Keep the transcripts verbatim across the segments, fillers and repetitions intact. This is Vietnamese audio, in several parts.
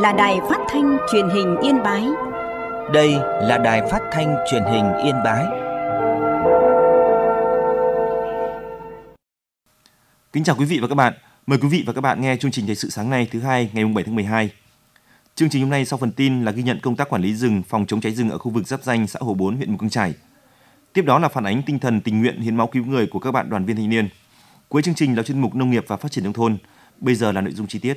là Đài Phát thanh Truyền hình Yên Bái. Đây là Đài Phát thanh Truyền hình Yên Bái. Kính chào quý vị và các bạn. Mời quý vị và các bạn nghe chương trình Thời sự sáng nay thứ hai ngày bảy tháng mười hai. Chương trình hôm nay sau phần tin là ghi nhận công tác quản lý rừng, phòng chống cháy rừng ở khu vực giáp ranh xã Hồ Bốn, huyện Mù Căng Chải. Tiếp đó là phản ánh tinh thần tình nguyện hiến máu cứu người của các bạn đoàn viên thanh niên. Cuối chương trình là chuyên mục Nông nghiệp và Phát triển nông thôn. Bây giờ là nội dung chi tiết.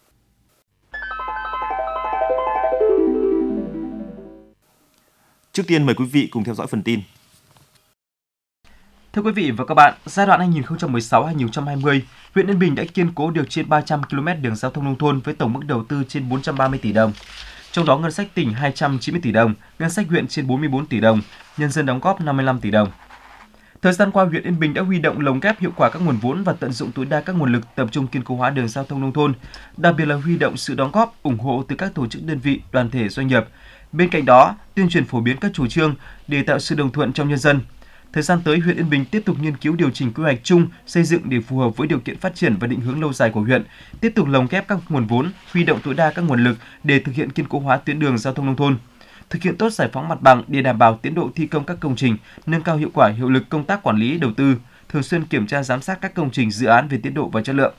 Trước tiên mời quý vị cùng theo dõi phần tin. Thưa quý vị và các bạn, giai đoạn hai nghìn không trăm mười sáu đến hai nghìn không trăm hai mươi, huyện Yên Bình đã kiên cố được trên ba trăm ki lô mét đường giao thông nông thôn với tổng mức đầu tư trên bốn trăm ba mươi tỷ đồng. Trong đó ngân sách tỉnh hai trăm chín mươi tỷ đồng, ngân sách huyện trên bốn mươi tư tỷ đồng, nhân dân đóng góp năm mươi lăm tỷ đồng. Thời gian qua, huyện Yên Bình đã huy động lồng ghép hiệu quả các nguồn vốn và tận dụng tối đa các nguồn lực tập trung kiên cố hóa đường giao thông nông thôn, đặc biệt là huy động sự đóng góp, ủng hộ từ các tổ chức đơn vị, đoàn thể, doanh nghiệp. Bên cạnh đó, tuyên truyền phổ biến các chủ trương để tạo sự đồng thuận trong nhân dân. Thời gian tới, huyện Yên Bình tiếp tục nghiên cứu điều chỉnh quy hoạch chung xây dựng để phù hợp với điều kiện phát triển và định hướng lâu dài của huyện, tiếp tục lồng ghép các nguồn vốn, huy động tối đa các nguồn lực để thực hiện kiên cố hóa tuyến đường giao thông nông thôn, thực hiện tốt giải phóng mặt bằng để đảm bảo tiến độ thi công các công trình, nâng cao hiệu quả hiệu lực công tác quản lý đầu tư, thường xuyên kiểm tra giám sát các công trình dự án về tiến độ và chất lượng.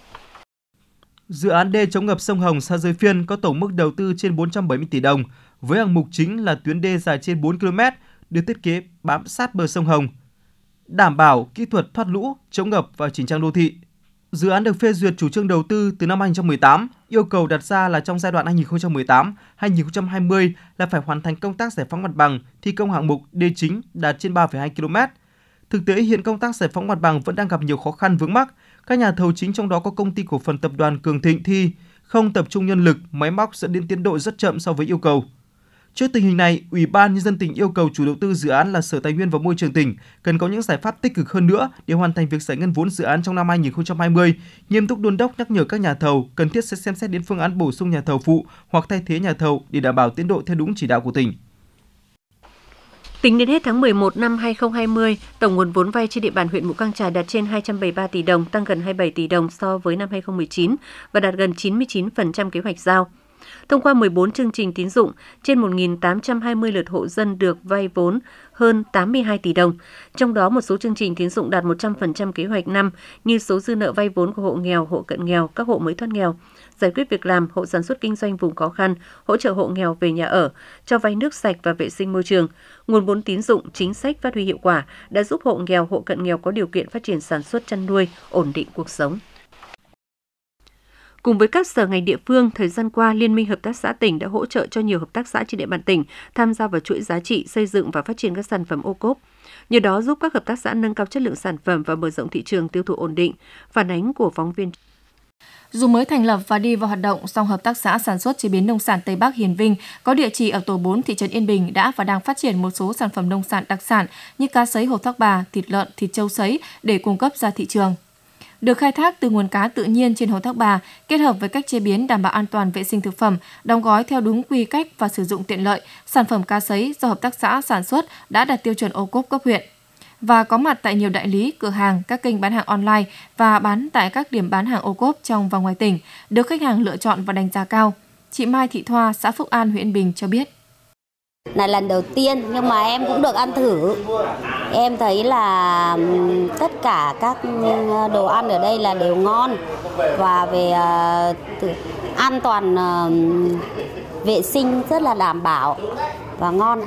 Dự án đê chống ngập sông Hồng xã Giới Phiên có tổng mức đầu tư trên bốn trăm bảy mươi tỷ đồng, với hạng mục chính là tuyến đê dài trên bốn ki lô mét, được thiết kế bám sát bờ sông Hồng, đảm bảo kỹ thuật thoát lũ, chống ngập và chỉnh trang đô thị. Dự án được phê duyệt chủ trương đầu tư từ năm hai nghìn không trăm mười tám, yêu cầu đặt ra là trong giai đoạn hai nghìn không trăm mười tám đến hai nghìn không trăm hai mươi là phải hoàn thành công tác giải phóng mặt bằng, thi công hạng mục đê chính đạt trên ba phẩy hai ki lô mét. Thực tế hiện công tác giải phóng mặt bằng vẫn đang gặp nhiều khó khăn vướng mắc. Các nhà thầu chính trong đó có công ty cổ phần tập đoàn Cường Thịnh thi không tập trung nhân lực, máy móc dẫn đến tiến độ rất chậm so với yêu cầu. Trước tình hình này, Ủy ban Nhân dân tỉnh yêu cầu chủ đầu tư dự án là Sở Tài nguyên và Môi trường tỉnh cần có những giải pháp tích cực hơn nữa để hoàn thành việc giải ngân vốn dự án trong năm hai nghìn không trăm hai mươi, nghiêm túc đôn đốc nhắc nhở các nhà thầu cần thiết sẽ xem xét đến phương án bổ sung nhà thầu phụ hoặc thay thế nhà thầu để đảm bảo tiến độ theo đúng chỉ đạo của tỉnh. Tính đến hết tháng mười một năm hai nghìn không trăm hai mươi, tổng nguồn vốn vay trên địa bàn huyện Mù Căng Chải đạt trên hai trăm bảy mươi ba tỷ đồng, tăng gần hai mươi bảy tỷ đồng so với năm hai nghìn không trăm mười chín và đạt gần chín mươi chín phần trăm kế hoạch giao. Thông qua mười bốn chương trình tín dụng, trên một nghìn tám trăm hai mươi lượt hộ dân được vay vốn hơn tám mươi hai tỷ đồng. Trong đó, một số chương trình tín dụng đạt một trăm phần trăm kế hoạch năm như số dư nợ vay vốn của hộ nghèo, hộ cận nghèo, các hộ mới thoát nghèo, giải quyết việc làm, hộ sản xuất kinh doanh vùng khó khăn, hỗ trợ hộ nghèo về nhà ở, cho vay nước sạch và vệ sinh môi trường. Nguồn vốn tín dụng, chính sách phát huy hiệu quả đã giúp hộ nghèo, hộ cận nghèo có điều kiện phát triển sản xuất chăn nuôi, ổn định cuộc sống. Cùng với các sở ngành địa phương, thời gian qua, Liên minh Hợp tác xã tỉnh đã hỗ trợ cho nhiều hợp tác xã trên địa bàn tỉnh tham gia vào chuỗi giá trị, xây dựng và phát triển các sản phẩm ô cốp. Nhờ đó giúp các hợp tác xã nâng cao chất lượng sản phẩm và mở rộng thị trường tiêu thụ ổn định. Phản ánh của phóng viên. Dù mới thành lập và đi vào hoạt động, song Hợp tác xã sản xuất chế biến nông sản Tây Bắc Hiền Vinh có địa chỉ ở tổ bốn thị trấn Yên Bình đã và đang phát triển một số sản phẩm nông sản đặc sản như cá sấy Hồ Thác Bà, thịt lợn, thịt trâu sấy để cung cấp ra thị trường. Được khai thác từ nguồn cá tự nhiên trên Hồ Thác Bà, kết hợp với cách chế biến đảm bảo an toàn vệ sinh thực phẩm, đóng gói theo đúng quy cách và sử dụng tiện lợi, sản phẩm cá sấy do hợp tác xã sản xuất đã đạt tiêu chuẩn ô cốp cấp huyện và có mặt tại nhiều đại lý, cửa hàng, các kênh bán hàng online và bán tại các điểm bán hàng ô cốp trong và ngoài tỉnh, được khách hàng lựa chọn và đánh giá cao. Chị Mai Thị Thoa, xã Phúc An, huyện Yên Bình cho biết. Là lần đầu tiên nhưng mà em cũng được ăn thử. Em thấy là tất cả các đồ ăn ở đây là đều ngon và về uh, an toàn uh, vệ sinh rất là đảm bảo và ngon.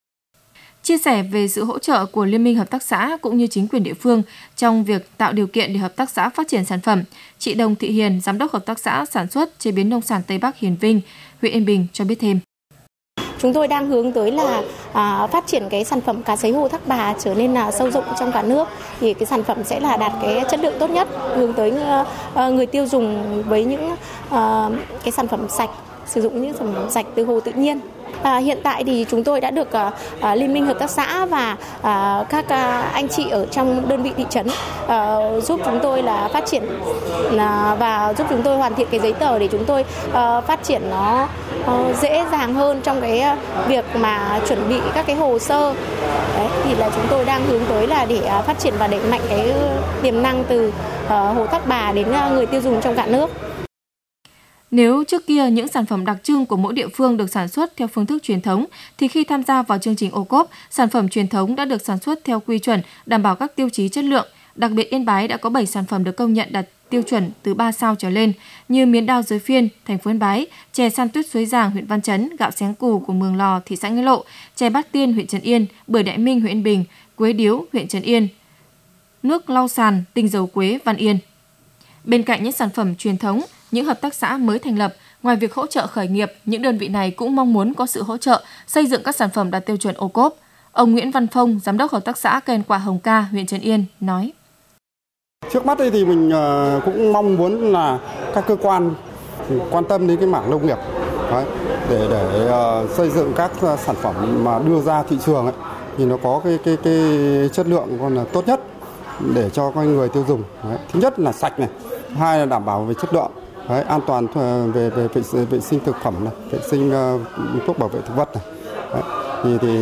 Chia sẻ về sự hỗ trợ của Liên minh Hợp tác xã cũng như chính quyền địa phương trong việc tạo điều kiện để hợp tác xã phát triển sản phẩm, chị Đồng Thị Hiền, Giám đốc Hợp tác xã sản xuất chế biến nông sản Tây Bắc Hiền Vinh, huyện Yên Bình cho biết thêm. Chúng tôi đang hướng tới là à, phát triển cái sản phẩm cá sấy Hồ Thác Bà trở nên là sâu rộng trong cả nước, thì cái sản phẩm sẽ là đạt cái chất lượng tốt nhất, hướng tới uh, người tiêu dùng với những uh, cái sản phẩm sạch, sử dụng những sản phẩm sạch từ hồ tự nhiên. À, hiện tại thì chúng tôi đã được uh, uh, Liên minh Hợp tác xã và uh, các uh, anh chị ở trong đơn vị thị trấn uh, giúp chúng tôi là phát triển uh, và giúp chúng tôi hoàn thiện cái giấy tờ để chúng tôi uh, phát triển nó uh, dễ dàng hơn trong cái uh, việc mà chuẩn bị các cái hồ sơ. Đấy, thì là chúng tôi đang hướng tới là để uh, phát triển và đẩy mạnh cái tiềm năng từ uh, Hồ Thác Bà đến uh, người tiêu dùng trong cả nước. Nếu trước kia những sản phẩm đặc trưng của mỗi địa phương được sản xuất theo phương thức truyền thống, thì khi tham gia vào chương trình ô cốp, sản phẩm truyền thống đã được sản xuất theo quy chuẩn, đảm bảo các tiêu chí chất lượng. Đặc biệt Yên Bái đã có bảy sản phẩm được công nhận đạt tiêu chuẩn từ ba sao trở lên, như miến đao Giới Phiên, thành phố Yên Bái, chè san tuyết Suối Giàng, huyện Văn Chấn, gạo xén cù của Mường Lò, thị xã Nghĩa Lộ, chè Bát Tiên, huyện Trấn Yên, bưởi Đại Minh, huyện Yên Bình, quế điếu, huyện Trấn Yên, nước lau sàn, tinh dầu quế, Văn Yên. Bên cạnh những sản phẩm truyền thống, những hợp tác xã mới thành lập, ngoài việc hỗ trợ khởi nghiệp, những đơn vị này cũng mong muốn có sự hỗ trợ xây dựng các sản phẩm đạt tiêu chuẩn ô cốp. Ông Nguyễn Văn Phong, giám đốc hợp tác xã cây ăn quả Hồng Ca, huyện Trấn Yên nói: Trước mắt thì mình cũng mong muốn là các cơ quan quan tâm đến cái mảng nông nghiệp đấy, để để xây dựng các sản phẩm mà đưa ra thị trường ấy, thì nó có cái cái cái chất lượng còn là tốt nhất để cho các người tiêu dùng. Đấy. Thứ nhất là sạch này, hai là đảm bảo về chất lượng, đấy, an toàn về về vệ, vệ sinh thực phẩm này, vệ sinh uh, thuốc bảo vệ thực vật này. Đấy. Thì thì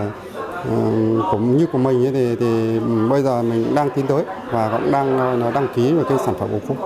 uh, cũng như của mình ấy, thì thì bây giờ mình đang tiến tới và cũng đang nó đăng ký vào cái sản phẩm ô cốp.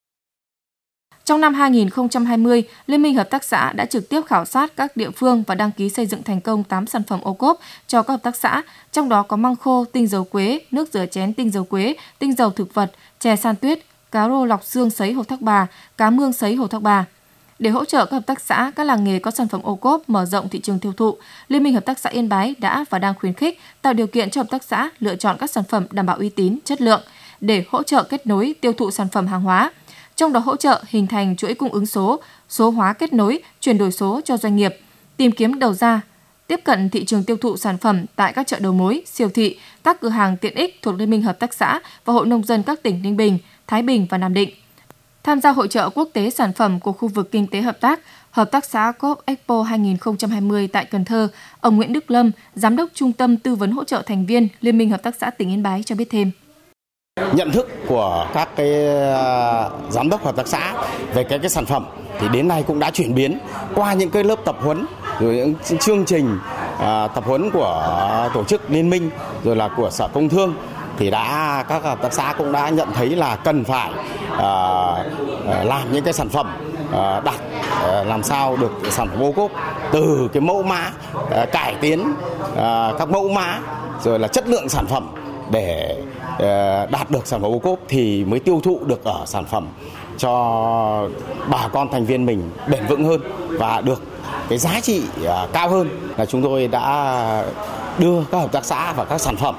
Trong năm hai nghìn không trăm hai mươi, Liên minh Hợp tác xã đã trực tiếp khảo sát các địa phương và đăng ký xây dựng thành công tám sản phẩm ô cốp cho các hợp tác xã, trong đó có măng khô, tinh dầu quế, nước rửa chén tinh dầu quế, tinh dầu thực vật, chè san tuyết, cá rô lọc xương sấy Hồ Thác Bà, cá mương sấy Hồ Thác Bà. Để hỗ trợ các hợp tác xã, các làng nghề có sản phẩm ô cốp mở rộng thị trường tiêu thụ, Liên minh Hợp tác xã Yên Bái đã và đang khuyến khích tạo điều kiện cho hợp tác xã lựa chọn các sản phẩm đảm bảo uy tín, chất lượng để hỗ trợ kết nối tiêu thụ sản phẩm hàng hóa. Trong đó hỗ trợ hình thành chuỗi cung ứng số, số hóa kết nối, chuyển đổi số cho doanh nghiệp, tìm kiếm đầu ra, tiếp cận thị trường tiêu thụ sản phẩm tại các chợ đầu mối, siêu thị, các cửa hàng tiện ích thuộc Liên minh Hợp tác xã và Hội Nông dân các tỉnh Ninh Bình, Thái Bình và Nam Định. Tham gia hội chợ quốc tế sản phẩm của khu vực kinh tế hợp tác, Hợp tác xã Coop Expo hai không hai không tại Cần Thơ, ông Nguyễn Đức Lâm, Giám đốc Trung tâm Tư vấn Hỗ trợ Thành viên Liên minh Hợp tác xã tỉnh Yên Bái cho biết thêm. Nhận thức của các cái giám đốc hợp tác xã về cái cái sản phẩm thì đến nay cũng đã chuyển biến qua những cái lớp tập huấn, rồi những chương trình à, tập huấn của tổ chức liên minh, rồi là của Sở Công Thương, thì đã các hợp tác xã cũng đã nhận thấy là cần phải à, làm những cái sản phẩm à, đạt à, làm sao được sản phẩm ô cốp từ cái mẫu mã, à, cải tiến à, các mẫu mã, rồi là chất lượng sản phẩm để đạt được sản phẩm ô cốp thì mới tiêu thụ được ở sản phẩm cho bà con thành viên mình bền vững hơn và được cái giá trị cao hơn. Là chúng tôi đã đưa các hợp tác xã và các sản phẩm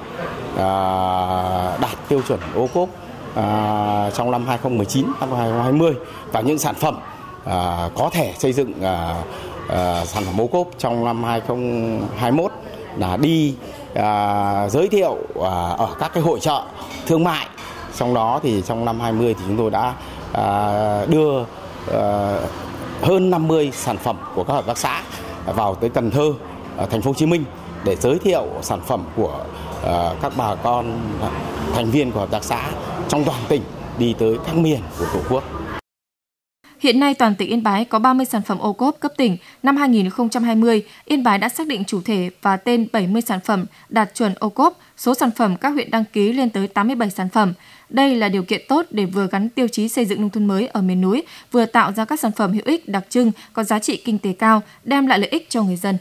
đạt tiêu chuẩn ô cốp trong năm hai không một chín, năm hai không hai không và những sản phẩm có thể xây dựng sản phẩm ô cốp trong năm hai không hai mốt là đi À, giới thiệu à, ở các cái hội chợ thương mại. Trong đó thì trong năm hai mươi thì chúng tôi đã à, đưa à, hơn năm mươi sản phẩm của các hợp tác xã vào tới Cần Thơ, à, thành phố Hồ Chí Minh để giới thiệu sản phẩm của à, các bà con thành viên của hợp tác xã trong toàn tỉnh đi tới các miền của Tổ quốc. Hiện nay toàn tỉnh Yên Bái có ba mươi sản phẩm ô cốp cấp tỉnh. Năm hai không hai không, Yên Bái đã xác định chủ thể và tên bảy mươi sản phẩm đạt chuẩn ô cốp. Số sản phẩm các huyện đăng ký lên tới tám mươi bảy sản phẩm. Đây là điều kiện tốt để vừa gắn tiêu chí xây dựng nông thôn mới ở miền núi, vừa tạo ra các sản phẩm hữu ích đặc trưng, có giá trị kinh tế cao, đem lại lợi ích cho người dân.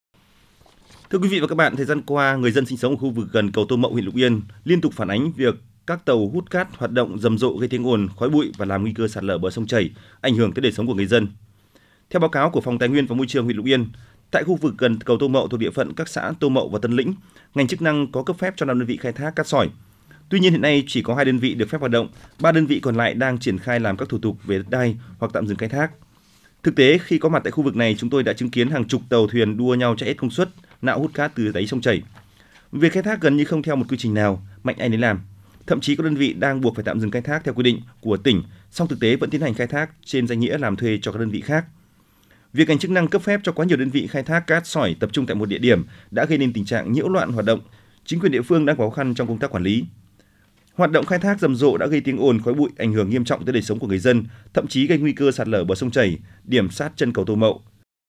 Thưa quý vị và các bạn, thời gian qua, người dân sinh sống ở khu vực gần cầu Tô Mậu, huyện Lục Yên liên tục phản ánh việc các tàu hút cát hoạt động rầm rộ gây tiếng ồn, khói bụi và làm nguy cơ sạt lở bờ sông chảy, ảnh hưởng tới đời sống của người dân. Theo báo cáo của Phòng Tài nguyên và Môi trường huyện Lục Yên, tại khu vực gần cầu Tô Mậu thuộc địa phận các xã Tô Mậu và Tân Lĩnh, ngành chức năng có cấp phép cho năm đơn vị khai thác cát sỏi. Tuy nhiên hiện nay chỉ có hai đơn vị được phép hoạt động, ba đơn vị còn lại đang triển khai làm các thủ tục về đất đai hoặc tạm dừng khai thác. Thực tế, khi có mặt tại khu vực này, chúng tôi đã chứng kiến hàng chục tàu thuyền đua nhau chạy hết công suất, nạo hút cát từ đáy sông chảy. Việc khai thác gần như không theo một quy trình nào, mạnh ai nấy làm. Thậm chí có đơn vị đang buộc phải tạm dừng khai thác theo quy định của tỉnh, song thực tế vẫn tiến hành khai thác trên danh nghĩa làm thuê cho các đơn vị khác. Việc ngành chức năng cấp phép cho quá nhiều đơn vị khai thác cát sỏi tập trung tại một địa điểm đã gây nên tình trạng nhiễu loạn hoạt động. Chính quyền địa phương đang có khó khăn trong công tác quản lý. Hoạt động khai thác rầm rộ đã gây tiếng ồn, khói bụi, ảnh hưởng nghiêm trọng tới đời sống của người dân, thậm chí gây nguy cơ sạt lở bờ sông chảy, điểm sát chân cầu Tô Mậu.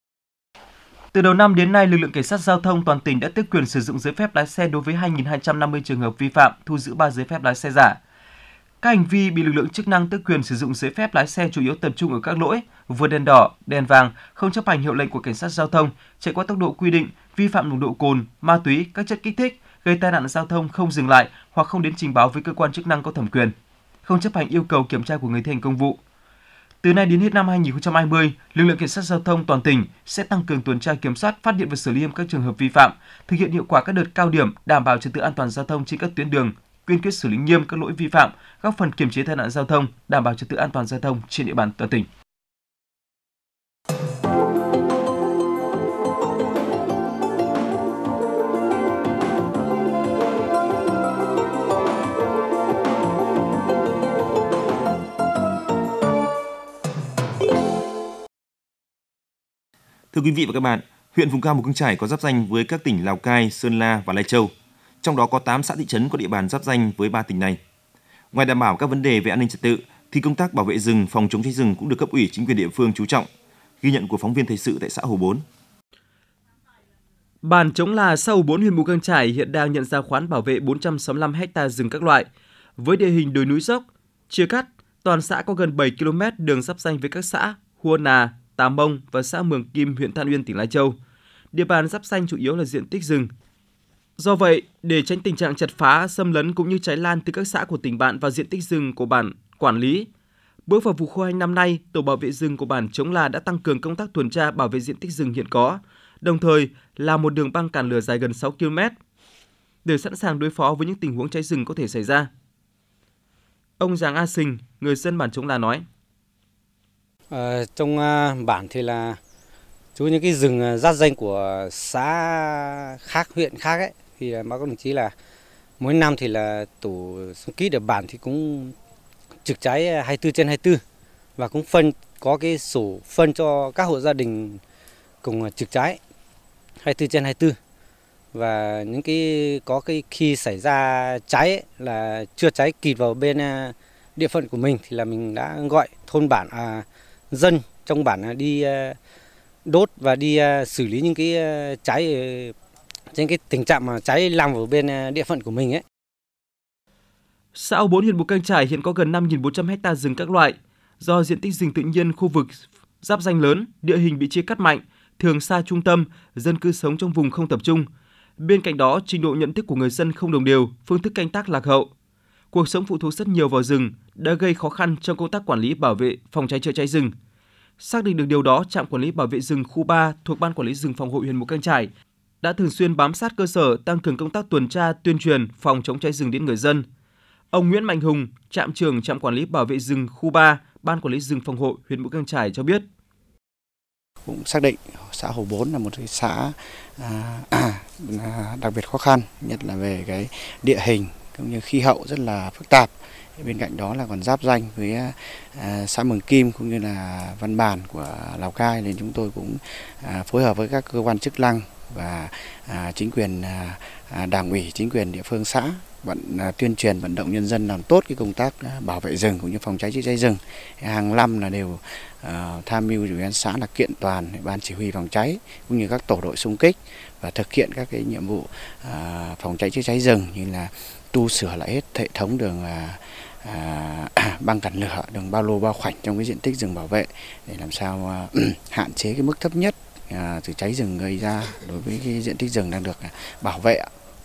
Từ đầu năm đến nay, lực lượng cảnh sát giao thông toàn tỉnh đã tước quyền sử dụng giấy phép lái xe đối với hai nghìn hai trăm năm mươi trường hợp vi phạm, thu giữ ba giấy phép lái xe giả. Các hành vi bị lực lượng chức năng tước quyền sử dụng giấy phép lái xe chủ yếu tập trung ở các lỗi vượt đèn đỏ, đèn vàng, không chấp hành hiệu lệnh của cảnh sát giao thông, chạy quá tốc độ quy định, vi phạm nồng độ cồn, ma túy, các chất kích thích, gây tai nạn giao thông không dừng lại hoặc không đến trình báo với cơ quan chức năng có thẩm quyền, không chấp hành yêu cầu kiểm tra của người thi hành công vụ. Từ nay đến hết năm hai nghìn không trăm hai mươi, lực lượng cảnh sát giao thông toàn tỉnh sẽ tăng cường tuần tra kiểm soát, phát hiện và xử lý nghiêm các trường hợp vi phạm, thực hiện hiệu quả các đợt cao điểm đảm bảo trật tự an toàn giao thông trên các tuyến đường, kiên quyết xử lý nghiêm các lỗi vi phạm, góp phần kiềm chế tai nạn giao thông, đảm bảo trật tự an toàn giao thông trên địa bàn toàn tỉnh. Thưa quý vị và các bạn, huyện vùng cao Mù Căng Chải có giáp ranh với các tỉnh Lào Cai, Sơn La và Lai Châu. Trong đó có tám xã thị trấn có địa bàn giáp ranh với ba tỉnh này. Ngoài đảm bảo các vấn đề về an ninh trật tự, thì công tác bảo vệ rừng, phòng chống cháy rừng cũng được cấp ủy chính quyền địa phương chú trọng. Ghi nhận của phóng viên thời sự tại xã Hồ Bốn. Bản Chống Là, xã Hồ Bốn, huyện Mù Căng Chải hiện đang nhận giao khoán bảo vệ bốn trăm sáu mươi lăm héc ta rừng các loại. Với địa hình đồi núi dốc, chia cắt, toàn xã có gần bảy ki lô mét đường giáp ranh với các xã Hua Nà, Tà Mông và xã Mường Kim, huyện Than Uyên, tỉnh Lai Châu. Địa bàn giáp ranh chủ yếu là diện tích rừng. Do vậy, để tránh tình trạng chặt phá, xâm lấn cũng như cháy lan từ các xã của tỉnh bạn vào diện tích rừng của bản quản lý, bước vào vụ khô hanh năm nay, tổ bảo vệ rừng của bản Chống Là đã tăng cường công tác tuần tra bảo vệ diện tích rừng hiện có, đồng thời là một đường băng cản lửa dài gần sáu ki lô mét để sẵn sàng đối phó với những tình huống cháy rừng có thể xảy ra. Ông Giàng A Sình, người dân bản Chống Là nói: Ờ, trong uh, bản thì là chú những cái rừng giáp ranh của xã khác, huyện khác ấy, thì báo các đồng chí là mỗi năm thì là tổ xung kích ở bản thì cũng trực cháy hai mươi tư trên hai mươi tư và cũng phân có cái sổ phân cho các hộ gia đình cùng trực cháy hai mươi tư trên hai mươi tư. Và những cái có cái khi xảy ra cháy ấy, là chưa cháy kịp vào bên uh, địa phận của mình thì là mình đã gọi thôn bản à, dân trong bản đi uh, đốt và đi uh, xử lý những cái uh, cháy uh, trên cái tình trạng mà cháy lan vào bên uh, địa phận của mình ấy. Xã Hồ Bốn, huyện Mù Căng Chải hiện có gần năm nghìn bốn trăm héc ta rừng các loại. Do diện tích rừng tự nhiên khu vực giáp ranh lớn, địa hình bị chia cắt mạnh, thường xa trung tâm, dân cư sống trong vùng không tập trung. Bên cạnh đó, trình độ nhận thức của người dân không đồng đều, phương thức canh tác lạc hậu. Cuộc sống phụ thuộc rất nhiều vào rừng đã gây khó khăn trong công tác quản lý bảo vệ, phòng cháy chữa cháy rừng. Xác định được điều đó, trạm quản lý bảo vệ rừng khu ba thuộc Ban Quản lý rừng phòng hộ huyện Mù Căng Chải đã thường xuyên bám sát cơ sở, tăng cường công tác tuần tra, tuyên truyền phòng chống cháy rừng đến người dân. Ông Nguyễn Mạnh Hùng, trạm trưởng trạm quản lý bảo vệ rừng khu ba, Ban Quản lý rừng phòng hộ huyện Mù Căng Chải cho biết: Cũng xác định xã Hồ Bốn là một cái xã à, à, đặc biệt khó khăn, nhất là về cái địa hình cũng như khí hậu rất là phức tạp. Bên cạnh đó là còn giáp ranh với à, xã Mường Kim cũng như là Văn Bản của Lào Cai, nên chúng tôi cũng à, phối hợp với các cơ quan chức năng và à, chính quyền à, đảng ủy, chính quyền địa phương xã vận à, tuyên truyền vận động nhân dân làm tốt cái công tác à, bảo vệ rừng cũng như phòng cháy chữa cháy rừng. Hàng năm là đều à, tham mưu ủy ban xã là kiện toàn ban chỉ huy phòng cháy cũng như các tổ đội xung kích và thực hiện các cái nhiệm vụ à, phòng cháy chữa cháy rừng như là tu sửa lại hết hệ thống đường à, à, băng cản lửa, đường bao lô bao khoảnh trong cái diện tích rừng bảo vệ để làm sao à, hạn chế cái mức thấp nhất à, từ cháy rừng gây ra đối với cái diện tích rừng đang được bảo vệ.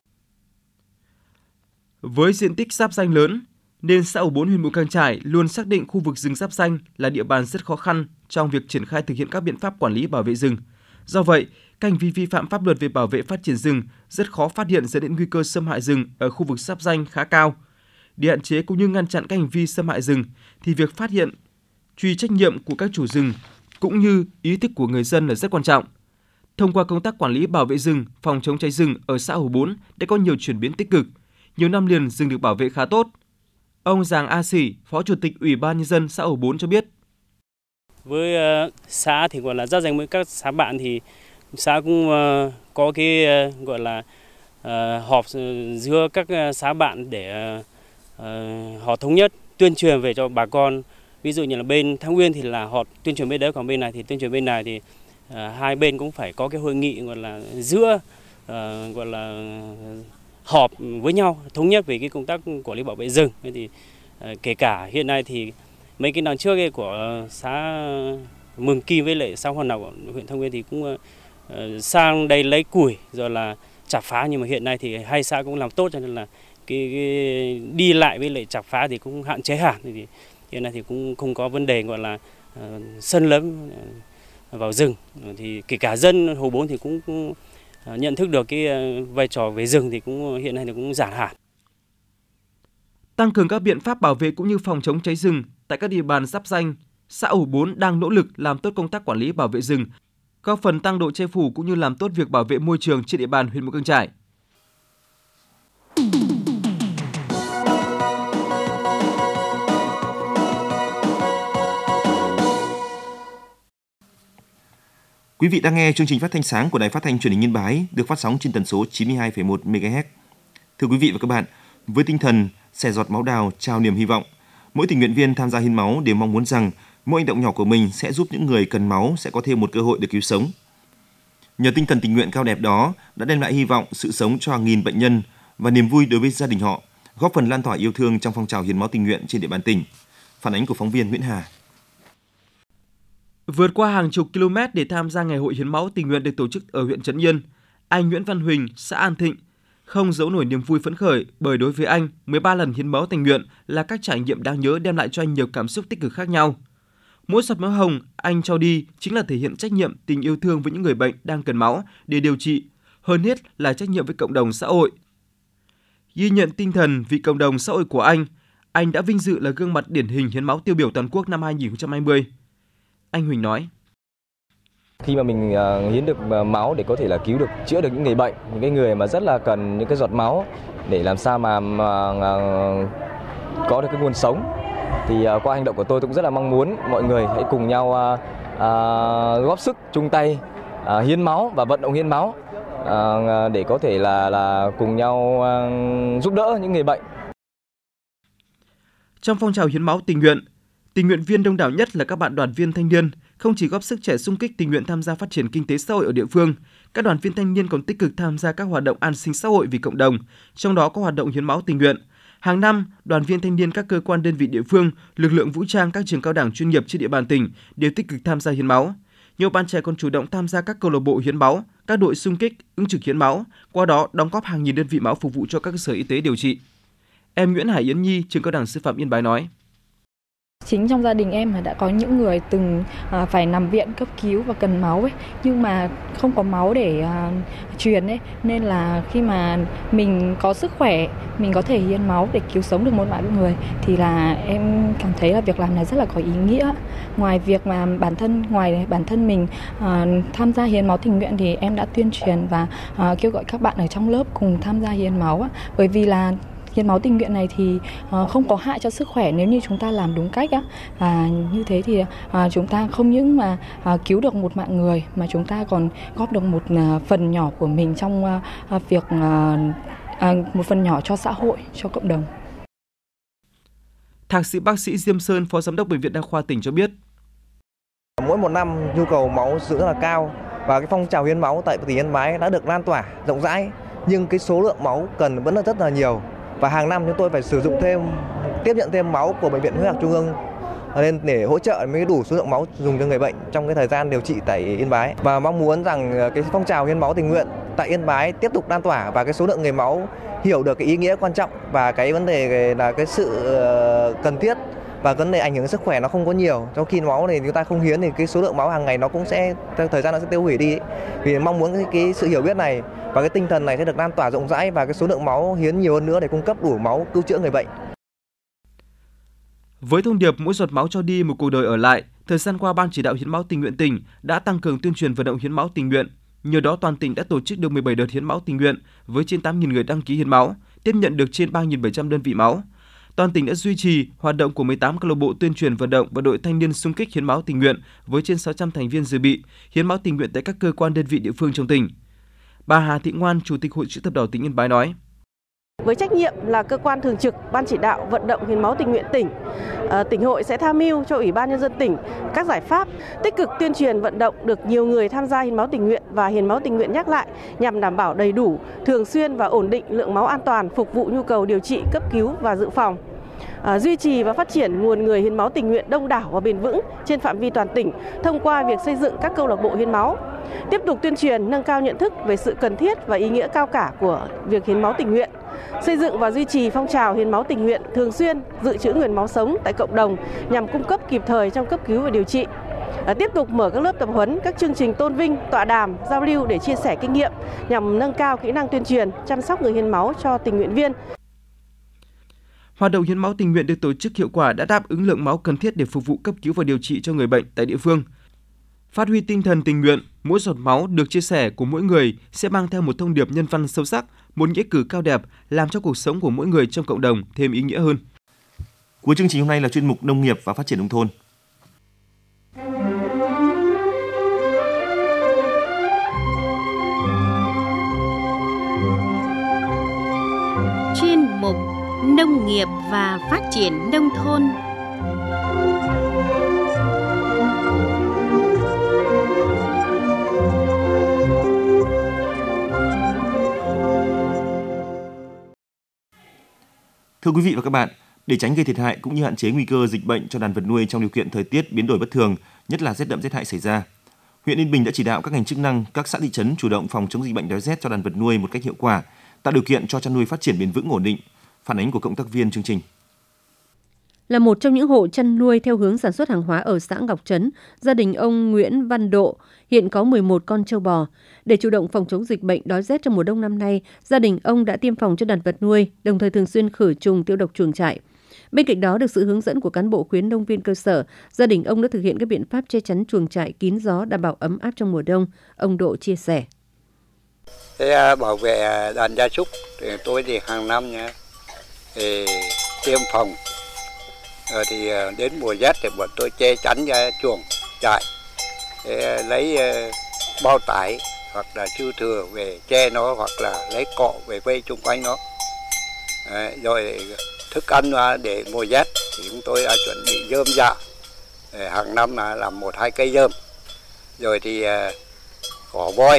Với diện tích giáp ranh lớn, nên xã Hồ Bốn, huyện Mù Căng Chải luôn xác định khu vực rừng giáp ranh là địa bàn rất khó khăn trong việc triển khai thực hiện các biện pháp quản lý bảo vệ rừng. Do vậy, các hành vi vi phạm pháp luật về bảo vệ phát triển rừng rất khó phát hiện, dẫn đến nguy cơ xâm hại rừng ở khu vực giáp ranh khá cao. Để hạn chế cũng như ngăn chặn các hành vi xâm hại rừng, thì việc phát hiện, truy trách nhiệm của các chủ rừng cũng như ý thức của người dân là rất quan trọng. Thông qua công tác quản lý bảo vệ rừng, phòng chống cháy rừng ở xã Hồ Bốn đã có nhiều chuyển biến tích cực. Nhiều năm liền rừng được bảo vệ khá tốt. Ông Giàng A Sỉ, Phó Chủ tịch Ủy ban Nhân dân xã Hồ Bốn cho biết: Với uh, xã thì gọi là giáp ranh với các xã bạn thì xã cũng uh, có cái uh, gọi là uh, họp giữa các uh, xã bạn để uh, uh, họ thống nhất tuyên truyền về cho bà con. Ví dụ như là bên Than Uyên thì là họ tuyên truyền bên đấy, còn bên này thì tuyên truyền bên này, thì uh, hai bên cũng phải có cái hội nghị gọi là giữa uh, gọi là họp với nhau thống nhất về cái công tác quản lý bảo vệ rừng. Thì kể cả hiện nay thì mấy cái năm trước của xã Mường Kim với lại xã Hoàn Lộc huyện Thâm Quyến thì cũng sang đây lấy củi rồi là chặt phá, nhưng mà hiện nay thì hai xã cũng làm tốt cho nên là cái, cái đi lại với lại chặt phá thì cũng hạn chế hẳn, thì hiện nay thì cũng không có vấn đề gọi là uh, sân lấn uh, vào rừng. Thì kể cả dân Hồ Bốn thì cũng, cũng uh, nhận thức được cái uh, vai trò về rừng thì cũng hiện nay thì cũng giảm hẳn. Tăng cường các biện pháp bảo vệ cũng như phòng chống cháy rừng tại các địa bàn giáp ranh, xã Hồ Bốn đang nỗ lực làm tốt công tác quản lý bảo vệ rừng, góp phần tăng độ che phủ cũng như làm tốt việc bảo vệ môi trường trên địa bàn huyện Mù Cang Chải. Quý vị đang nghe chương trình phát thanh sáng của Đài Phát thanh Truyền hình Yên Bái được phát sóng trên tần số chín mươi hai phẩy một mê ga héc. Thưa quý vị và các bạn, với tinh thần xẻ giọt máu đào trao niềm hy vọng, mỗi tình nguyện viên tham gia hiến máu đều mong muốn rằng mỗi hành động nhỏ của mình sẽ giúp những người cần máu sẽ có thêm một cơ hội được cứu sống. Nhờ tinh thần tình nguyện cao đẹp đó đã đem lại hy vọng, sự sống cho hàng nghìn bệnh nhân và niềm vui đối với gia đình họ, góp phần lan tỏa yêu thương trong phong trào hiến máu tình nguyện trên địa bàn tỉnh. Phản ánh của phóng viên Nguyễn Hà. Vượt qua hàng chục km để tham gia ngày hội hiến máu tình nguyện được tổ chức ở huyện Trấn Yên, anh Nguyễn Văn Huỳnh, xã An Thịnh không giấu nổi niềm vui phấn khởi, bởi đối với anh, mười ba lần hiến máu tình nguyện là các trải nghiệm đáng nhớ đem lại cho anh nhiều cảm xúc tích cực khác nhau. Mỗi giọt máu hồng anh cho đi chính là thể hiện trách nhiệm, tình yêu thương với những người bệnh đang cần máu để điều trị, hơn hết là trách nhiệm với cộng đồng xã hội. Ghi nhận tinh thần vì cộng đồng xã hội của anh, anh đã vinh dự là gương mặt điển hình hiến máu tiêu biểu toàn quốc năm hai không hai không. Anh Huỳnh nói: Khi mà mình hiến được máu để có thể là cứu được, chữa được những người bệnh, những cái người mà rất là cần những cái giọt máu để làm sao mà, mà, mà có được cái nguồn sống, thì uh, qua hành động của tôi tôi cũng rất là mong muốn mọi người hãy cùng nhau uh, uh, góp sức chung tay uh, hiến máu và vận động hiến máu uh, để có thể là là cùng nhau uh, giúp đỡ những người bệnh. Trong phong trào hiến máu tình nguyện, tình nguyện viên đông đảo nhất là các bạn đoàn viên thanh niên, không chỉ góp sức trẻ xung kích tình nguyện tham gia phát triển kinh tế xã hội ở địa phương, các đoàn viên thanh niên còn tích cực tham gia các hoạt động an sinh xã hội vì cộng đồng, trong đó có hoạt động hiến máu tình nguyện. Hàng năm, đoàn viên thanh niên các cơ quan đơn vị địa phương, lực lượng vũ trang, các trường cao đẳng chuyên nghiệp trên địa bàn tỉnh đều tích cực tham gia hiến máu. Nhiều bạn trẻ còn chủ động tham gia các câu lạc bộ hiến máu, các đội xung kích, ứng trực hiến máu, qua đó đóng góp hàng nghìn đơn vị máu phục vụ cho các cơ sở y tế điều trị. Em Nguyễn Hải Yến Nhi, trường cao đẳng sư phạm Yên Bái nói: Chính trong gia đình em là đã có những người từng à, phải nằm viện cấp cứu và cần máu ấy, nhưng mà không có máu để à, truyền ấy, nên là khi mà mình có sức khỏe, mình có thể hiến máu để cứu sống được một vài người thì là em cảm thấy là việc làm này rất là có ý nghĩa. Ngoài việc mà bản thân ngoài bản thân mình à, tham gia hiến máu tình nguyện thì em đã tuyên truyền và à, kêu gọi các bạn ở trong lớp cùng tham gia hiến máu, bởi vì là hiến máu tình nguyện này thì uh, không có hại cho sức khỏe nếu như chúng ta làm đúng cách á, và như thế thì uh, chúng ta không những mà uh, cứu được một mạng người mà chúng ta còn góp được một uh, phần nhỏ của mình trong uh, việc uh, uh, một phần nhỏ cho xã hội, cho cộng đồng. Thạc sĩ bác sĩ Diêm Sơn, Phó Giám đốc Bệnh viện Đa khoa tỉnh cho biết: Mỗi một năm nhu cầu máu rất là cao và cái phong trào hiến máu tại tỉnh Yên Bái đã được lan tỏa rộng rãi, nhưng cái số lượng máu cần vẫn là rất là nhiều. Và hàng năm chúng tôi phải sử dụng thêm, tiếp nhận thêm máu của Bệnh viện Huyết học Trung ương lên để hỗ trợ mới đủ số lượng máu dùng cho người bệnh trong cái thời gian điều trị tại Yên Bái. Và mong muốn rằng cái phong trào hiến máu tình nguyện tại Yên Bái tiếp tục lan tỏa và cái số lượng người máu hiểu được cái ý nghĩa quan trọng và cái vấn đề là cái sự cần thiết và vấn đề ảnh hưởng đến sức khỏe nó không có nhiều. Trong khi máu này chúng ta không hiến thì cái số lượng máu hàng ngày nó cũng sẽ thời gian nó sẽ tiêu hủy đi. Vì mong muốn cái, cái sự hiểu biết này và cái tinh thần này sẽ được lan tỏa rộng rãi và cái số lượng máu hiến nhiều hơn nữa để cung cấp đủ máu cứu chữa người bệnh. Với thông điệp mỗi giọt máu cho đi một cuộc đời ở lại, thời gian qua Ban chỉ đạo hiến máu tình nguyện tỉnh đã tăng cường tuyên truyền vận động hiến máu tình nguyện. Nhờ đó toàn tỉnh đã tổ chức được mười bảy đợt hiến máu tình nguyện với trên tám nghìn người đăng ký hiến máu, tiếp nhận được trên ba nghìn bảy trăm đơn vị máu. Toàn tỉnh đã duy trì hoạt động của mười tám câu lạc bộ tuyên truyền vận động và đội thanh niên xung kích hiến máu tình nguyện với trên sáu trăm thành viên dự bị hiến máu tình nguyện tại các cơ quan đơn vị địa phương trong tỉnh. Bà Hà Thị Ngoan, Chủ tịch Hội Chữ thập đỏ tỉnh Yên Bái nói: Với trách nhiệm là cơ quan thường trực Ban chỉ đạo vận động hiến máu tình nguyện tỉnh, tỉnh hội sẽ tham mưu cho Ủy ban Nhân dân tỉnh các giải pháp tích cực tuyên truyền vận động được nhiều người tham gia hiến máu tình nguyện và hiến máu tình nguyện nhắc lại nhằm đảm bảo đầy đủ, thường xuyên và ổn định lượng máu an toàn phục vụ nhu cầu điều trị, cấp cứu và dự phòng. À, duy trì và phát triển nguồn người hiến máu tình nguyện đông đảo và bền vững trên phạm vi toàn tỉnh thông qua việc xây dựng các câu lạc bộ hiến máu. Tiếp tục tuyên truyền nâng cao nhận thức về sự cần thiết và ý nghĩa cao cả của việc hiến máu tình nguyện. Xây dựng và duy trì phong trào hiến máu tình nguyện thường xuyên dự trữ nguồn máu sống tại cộng đồng nhằm cung cấp kịp thời trong cấp cứu và điều trị. À, tiếp tục mở các lớp tập huấn, các chương trình tôn vinh, tọa đàm, giao lưu để chia sẻ kinh nghiệm nhằm nâng cao kỹ năng tuyên truyền, chăm sóc người hiến máu cho tình nguyện viên. Hoạt động hiến máu tình nguyện được tổ chức hiệu quả đã đáp ứng lượng máu cần thiết để phục vụ cấp cứu và điều trị cho người bệnh tại địa phương. Phát huy tinh thần tình nguyện, mỗi giọt máu được chia sẻ của mỗi người sẽ mang theo một thông điệp nhân văn sâu sắc, một nghĩa cử cao đẹp, làm cho cuộc sống của mỗi người trong cộng đồng thêm ý nghĩa hơn. Cuối chương trình hôm nay là chuyên mục Nông nghiệp và Phát triển nông thôn. Chuyên mục Nông nghiệp và Phát triển nông thôn. Thưa quý vị và các bạn, để tránh gây thiệt hại cũng như hạn chế nguy cơ dịch bệnh cho đàn vật nuôi trong điều kiện thời tiết biến đổi bất thường, nhất là rét đậm rét hại xảy ra, huyện Yên Bình đã chỉ đạo các ngành chức năng, các xã thị trấn chủ động phòng chống dịch bệnh đói rét cho đàn vật nuôi một cách hiệu quả, tạo điều kiện cho chăn nuôi phát triển bền vững ổn định. Phản ánh của cộng tác viên chương trình. Là một trong những hộ chăn nuôi theo hướng sản xuất hàng hóa ở xã Ngọc Trấn, gia đình ông Nguyễn Văn Độ hiện có mười một con trâu bò. Để chủ động phòng chống dịch bệnh đói rét trong mùa đông năm nay, gia đình ông đã tiêm phòng cho đàn vật nuôi, đồng thời thường xuyên khử trùng tiêu độc chuồng trại. Bên cạnh đó, được sự hướng dẫn của cán bộ khuyến nông viên cơ sở, gia đình ông đã thực hiện các biện pháp che chắn chuồng trại kín gió đảm bảo ấm áp trong mùa đông. Ông Độ chia sẻ. Để bảo vệ đàn gia súc thì tôi thì hàng năm nhé, thì tiêm phòng. Rồi thì đến mùa rét thì bọn tôi che chắn ra chuồng trại, để lấy bao tải hoặc là dư thừa về che nó, hoặc là lấy cọ về vây chung quanh nó. Đấy, rồi thức ăn để mùa rét thì chúng tôi đã chuẩn bị rơm dạ, hàng năm là làm một hai cây rơm, rồi thì cỏ voi.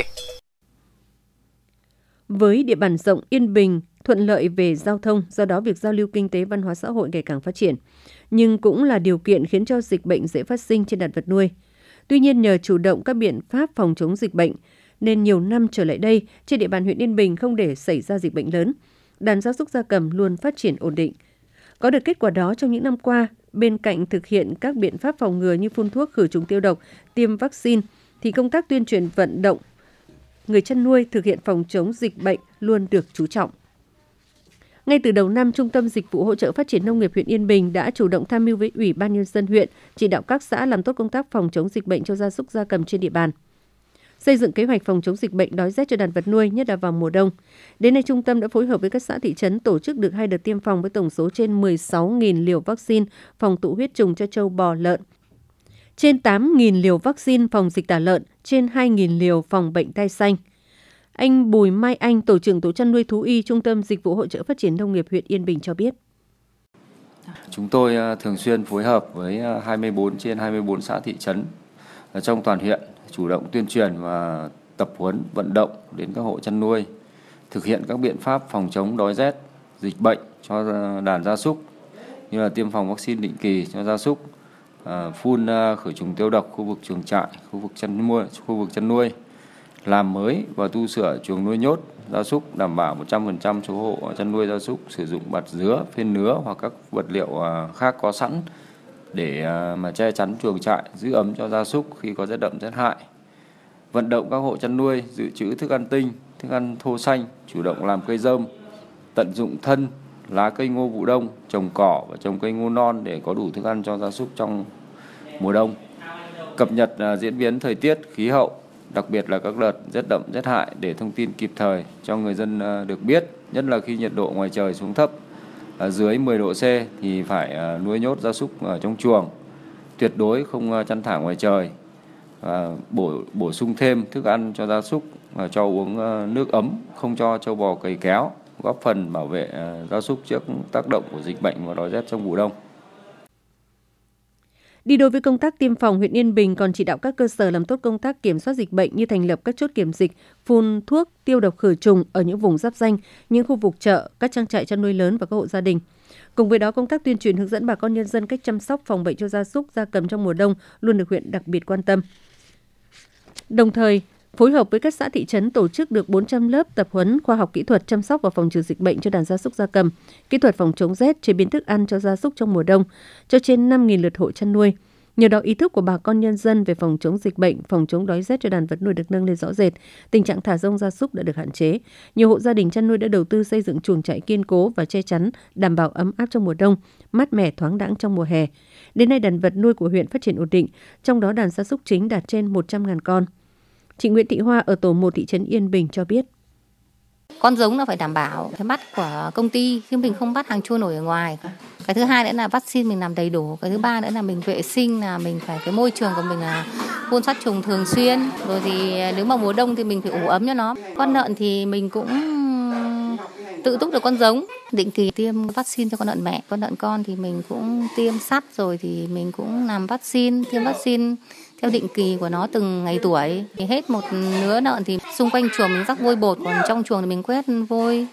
Với địa bàn rộng, Yên Bình thuận lợi về giao thông, do đó việc giao lưu kinh tế văn hóa xã hội ngày càng phát triển, nhưng cũng là điều kiện khiến cho dịch bệnh dễ phát sinh trên đàn vật nuôi. Tuy nhiên, nhờ chủ động các biện pháp phòng chống dịch bệnh, nên nhiều năm trở lại đây, trên địa bàn huyện Yên Bình không để xảy ra dịch bệnh lớn. Đàn gia súc gia cầm luôn phát triển ổn định. Có được kết quả đó trong những năm qua, bên cạnh thực hiện các biện pháp phòng ngừa như phun thuốc khử trùng tiêu độc, tiêm vaccine, thì công tác tuyên truyền vận động người chăn nuôi thực hiện phòng chống dịch bệnh luôn được chú trọng. Ngay từ đầu năm, Trung tâm Dịch vụ Hỗ trợ Phát triển Nông nghiệp huyện Yên Bình đã chủ động tham mưu với Ủy ban Nhân dân huyện, chỉ đạo các xã làm tốt công tác phòng chống dịch bệnh cho gia súc gia cầm trên địa bàn. Xây dựng kế hoạch phòng chống dịch bệnh đói rét cho đàn vật nuôi, nhất là vào mùa đông. Đến nay, trung tâm đã phối hợp với các xã thị trấn tổ chức được hai đợt tiêm phòng với tổng số trên mười sáu nghìn liều vaccine phòng tụ huyết trùng cho trâu bò lợn, trên tám nghìn liều vaccine phòng dịch tả lợn, trên hai nghìn liều phòng bệnh tai xanh. Anh Bùi Mai Anh, tổ trưởng tổ chăn nuôi thú y Trung tâm Dịch vụ Hỗ trợ Phát triển Nông nghiệp huyện Yên Bình cho biết. Chúng tôi thường xuyên phối hợp với hai mươi bốn trên hai mươi bốn xã thị trấn trong toàn huyện, chủ động tuyên truyền và tập huấn vận động đến các hộ chăn nuôi, thực hiện các biện pháp phòng chống đói rét, dịch bệnh cho đàn gia súc, như là tiêm phòng vaccine định kỳ cho gia súc, phun khử trùng tiêu độc khu vực chuồng trại, khu vực chăn nuôi, khu vực chăn nuôi, làm mới và tu sửa chuồng nuôi nhốt gia súc, đảm bảo một trăm phần trăm số hộ chăn nuôi gia súc sử dụng bạt dứa, phên nứa hoặc các vật liệu khác có sẵn để mà che chắn chuồng trại, giữ ấm cho gia súc khi có rét đậm rét hại. Vận động các hộ chăn nuôi dự trữ thức ăn tinh, thức ăn thô xanh, chủ động làm cây rơm, tận dụng thân, lá cây ngô vụ đông, trồng cỏ và trồng cây ngô non để có đủ thức ăn cho gia súc trong mùa đông. Cập nhật diễn biến thời tiết, khí hậu, đặc biệt là các đợt rét đậm rét hại để thông tin kịp thời cho người dân được biết, nhất là khi nhiệt độ ngoài trời xuống thấp dưới mười độ C thì phải nuôi nhốt gia súc ở trong chuồng, tuyệt đối không chăn thả ngoài trời. Bổ bổ sung thêm thức ăn cho gia súc và cho uống nước ấm, không cho trâu bò cày kéo, góp phần bảo vệ gia súc trước tác động của dịch bệnh và đói rét trong mùa đông. Đi đôi với công tác tiêm phòng, huyện Yên Bình còn chỉ đạo các cơ sở làm tốt công tác kiểm soát dịch bệnh như thành lập các chốt kiểm dịch, phun thuốc, tiêu độc khử trùng ở những vùng giáp ranh, những khu vực chợ, các trang trại chăn nuôi lớn và các hộ gia đình. Cùng với đó, công tác tuyên truyền hướng dẫn bà con nhân dân cách chăm sóc phòng bệnh cho gia súc, gia cầm trong mùa đông luôn được huyện đặc biệt quan tâm. Đồng thời, phối hợp với các xã thị trấn tổ chức được bốn trăm lớp tập huấn khoa học kỹ thuật chăm sóc và phòng trừ dịch bệnh cho đàn gia súc gia cầm, kỹ thuật phòng chống rét, chế biến thức ăn cho gia súc trong mùa đông cho trên năm nghìn lượt hộ chăn nuôi. Nhờ đó, ý thức của bà con nhân dân về phòng chống dịch bệnh, phòng chống đói rét cho đàn vật nuôi được nâng lên rõ rệt. Tình trạng thả rông gia súc đã được hạn chế. Nhiều hộ gia đình chăn nuôi đã đầu tư xây dựng chuồng trại kiên cố và che chắn, đảm bảo ấm áp trong mùa đông, mát mẻ thoáng đãng trong mùa hè. Đến nay, đàn vật nuôi của huyện phát triển ổn định, trong đó đàn gia súc chính đạt trên một trăm nghìn con. Chị Nguyễn Thị Hoa ở tổ một thị trấn Yên Bình cho biết. Con giống nó phải đảm bảo cái bắt của công ty, chứ mình không bắt hàng trôi nổi ở ngoài. Cái thứ hai nữa là vaccine mình làm đầy đủ. Cái thứ ba nữa là mình vệ sinh, là mình phải cái môi trường của mình là phun sát trùng thường xuyên. Rồi thì nếu mà mùa đông thì mình phải ủ ấm cho nó. Con lợn thì mình cũng tự túc được con giống, định kỳ tiêm vaccine cho con lợn mẹ. Con lợn con thì mình cũng tiêm sắt, rồi thì mình cũng làm vaccine, tiêm vaccine theo định kỳ của nó từng ngày tuổi. Thì hết một nứa lợn thì xung quanh chuồng mình rắc vôi bột, còn trong chuồng thì mình quét vôi.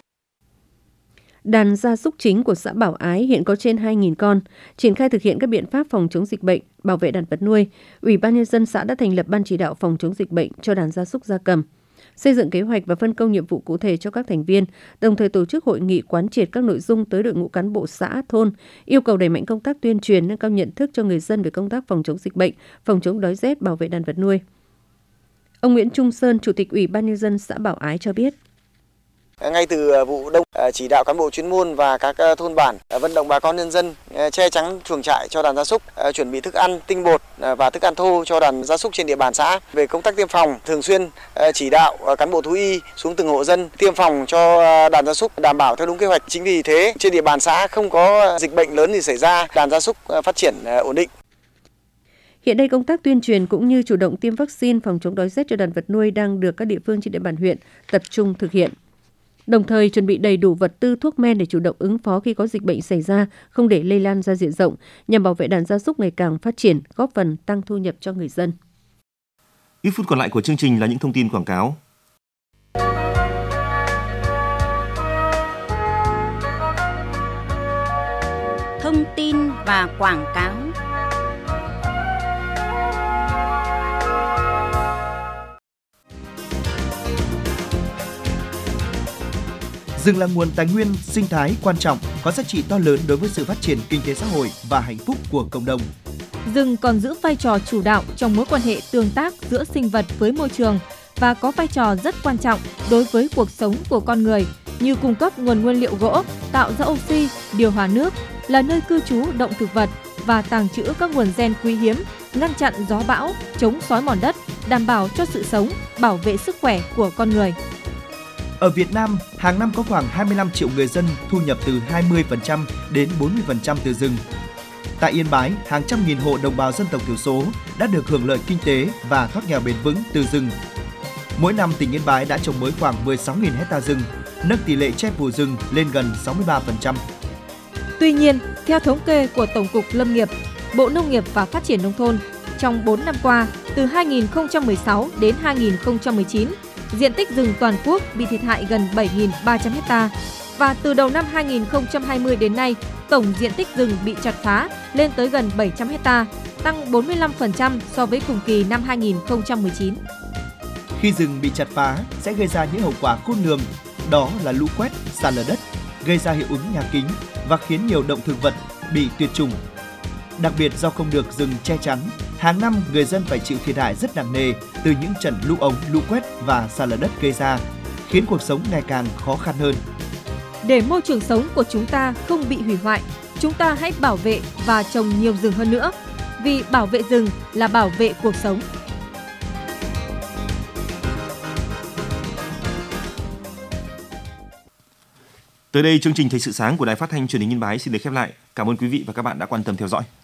Đàn gia súc chính của xã Bảo Ái hiện có trên hai nghìn con. Triển khai thực hiện các biện pháp phòng chống dịch bệnh, bảo vệ đàn vật nuôi, Ủy ban nhân dân xã đã thành lập ban chỉ đạo phòng chống dịch bệnh cho đàn gia súc gia cầm, xây dựng kế hoạch và phân công nhiệm vụ cụ thể cho các thành viên, đồng thời tổ chức hội nghị quán triệt các nội dung tới đội ngũ cán bộ xã, thôn, yêu cầu đẩy mạnh công tác tuyên truyền, nâng cao nhận thức cho người dân về công tác phòng chống dịch bệnh, phòng chống đói rét, bảo vệ đàn vật nuôi. Ông Nguyễn Trung Sơn, Chủ tịch Ủy ban nhân dân xã Bảo Ái cho biết. Ngay từ vụ đông, chỉ đạo cán bộ chuyên môn và các thôn bản vận động bà con nhân dân che chắn chuồng trại cho đàn gia súc, chuẩn bị thức ăn tinh bột và thức ăn thô cho đàn gia súc trên địa bàn xã. Về công tác tiêm phòng, thường xuyên chỉ đạo cán bộ thú y xuống từng hộ dân tiêm phòng cho đàn gia súc đảm bảo theo đúng kế hoạch. Chính vì thế, trên địa bàn xã không có dịch bệnh lớn gì xảy ra, đàn gia súc phát triển ổn định. Hiện nay, công tác tuyên truyền cũng như chủ động tiêm vaccine phòng chống đói rét cho đàn vật nuôi đang được các địa phương trên địa bàn huyện tập trung thực hiện. Đồng thời chuẩn bị đầy đủ vật tư, thuốc men để chủ động ứng phó khi có dịch bệnh xảy ra, không để lây lan ra diện rộng, nhằm bảo vệ đàn gia súc ngày càng phát triển, góp phần tăng thu nhập cho người dân. Ít phút còn lại của chương trình là những thông tin quảng cáo. Thông tin và quảng cáo. Rừng là nguồn tài nguyên sinh thái quan trọng, có giá trị to lớn đối với sự phát triển kinh tế xã hội và hạnh phúc của cộng đồng. Rừng còn giữ vai trò chủ đạo trong mối quan hệ tương tác giữa sinh vật với môi trường và có vai trò rất quan trọng đối với cuộc sống của con người, như cung cấp nguồn nguyên liệu gỗ, tạo ra oxy, điều hòa nước, là nơi cư trú động thực vật và tàng trữ các nguồn gen quý hiếm, ngăn chặn gió bão, chống xói mòn đất, đảm bảo cho sự sống, bảo vệ sức khỏe của con người. Ở Việt Nam, hàng năm có khoảng hai mươi lăm triệu người dân thu nhập từ hai mươi phần trăm đến bốn mươi phần trăm từ rừng. Tại Yên Bái, hàng trăm nghìn hộ đồng bào dân tộc thiểu số đã được hưởng lợi kinh tế và thoát nghèo bền vững từ rừng. Mỗi năm, tỉnh Yên Bái đã trồng mới khoảng mười sáu nghìn hecta rừng, nâng tỷ lệ che phủ rừng lên gần sáu mươi ba phần trăm. Tuy nhiên, theo thống kê của Tổng cục Lâm nghiệp, Bộ Nông nghiệp và Phát triển Nông thôn, trong bốn năm qua, từ hai nghìn không trăm mười sáu đến hai nghìn không trăm mười chín, diện tích rừng toàn quốc bị thiệt hại gần bảy nghìn ba trăm ha và từ đầu năm hai nghìn không trăm hai mươi đến nay, tổng diện tích rừng bị chặt phá lên tới gần bảy trăm ha, tăng bốn mươi lăm phần trăm so với cùng kỳ năm hai nghìn không trăm mười chín. Khi rừng bị chặt phá sẽ gây ra những hậu quả khôn lường, đó là lũ quét, sạt lở đất, gây ra hiệu ứng nhà kính và khiến nhiều động thực vật bị tuyệt chủng. Đặc biệt do không được rừng che chắn, hàng năm người dân phải chịu thiệt hại rất nặng nề từ những trận lũ ống, lũ quét và sạt lở đất gây ra, khiến cuộc sống ngày càng khó khăn hơn. Để môi trường sống của chúng ta không bị hủy hoại, chúng ta hãy bảo vệ và trồng nhiều rừng hơn nữa, vì bảo vệ rừng là bảo vệ cuộc sống. Tới đây, chương trình Thời sự sáng của Đài Phát thanh Truyền hình Yên Bái xin được khép lại. Cảm ơn quý vị và các bạn đã quan tâm theo dõi.